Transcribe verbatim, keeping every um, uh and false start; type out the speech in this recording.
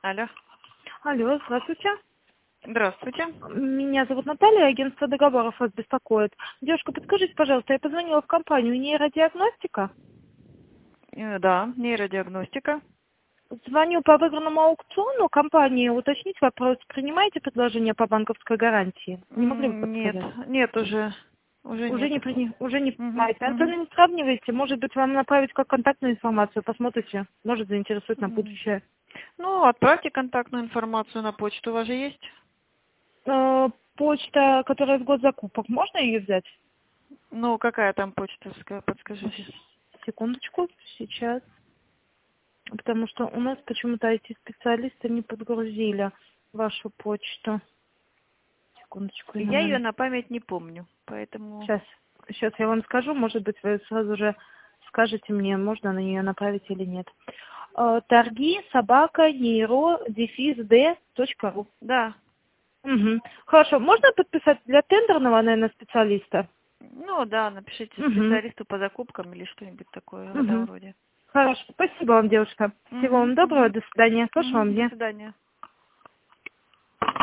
Алло. Алло, здравствуйте. Здравствуйте. Меня зовут Наталья, агентство договоров вас беспокоит. Девушка, подскажите, пожалуйста, я позвонила в компанию нейродиагностика. Э, Да, нейродиагностика. Звоню по выигранному аукциону компании уточнить вопрос. Принимаете предложение по банковской гарантии? Не могли бы М, Нет, подсказать? нет уже. Уже Уже нет. не, при... уже не Мгм, принимаете. А мгм. тоже не сравниваете? Может быть, вам направить как контактную информацию? Посмотрите. Может, заинтересует на М. будущее. Ну, отправьте контактную информацию на почту. У вас же есть? Э, почта, которая в год закупок, можно ее взять? Ну, какая там почта, ска- подскажите. Щ- Секундочку, сейчас. Потому что у нас почему-то ай ти-специалисты не подгрузили вашу почту. Секундочку, я, Я ее наверное... на память не помню, поэтому... Сейчас, сейчас я вам скажу, может быть, вы сразу же скажете мне, можно на нее направить или нет. Э, Торги собака нейро дефис д точка ру. Да. Угу. Хорошо, можно подписать для тендерного, наверное, специалиста? Ну, да, напишите Угу. специалисту по закупкам или что-нибудь такое в этом Угу. роде. Хорошо, спасибо вам, девушка. Всего Угу, вам доброго, угу, до свидания, хорошего угу. вам До дня. свидания.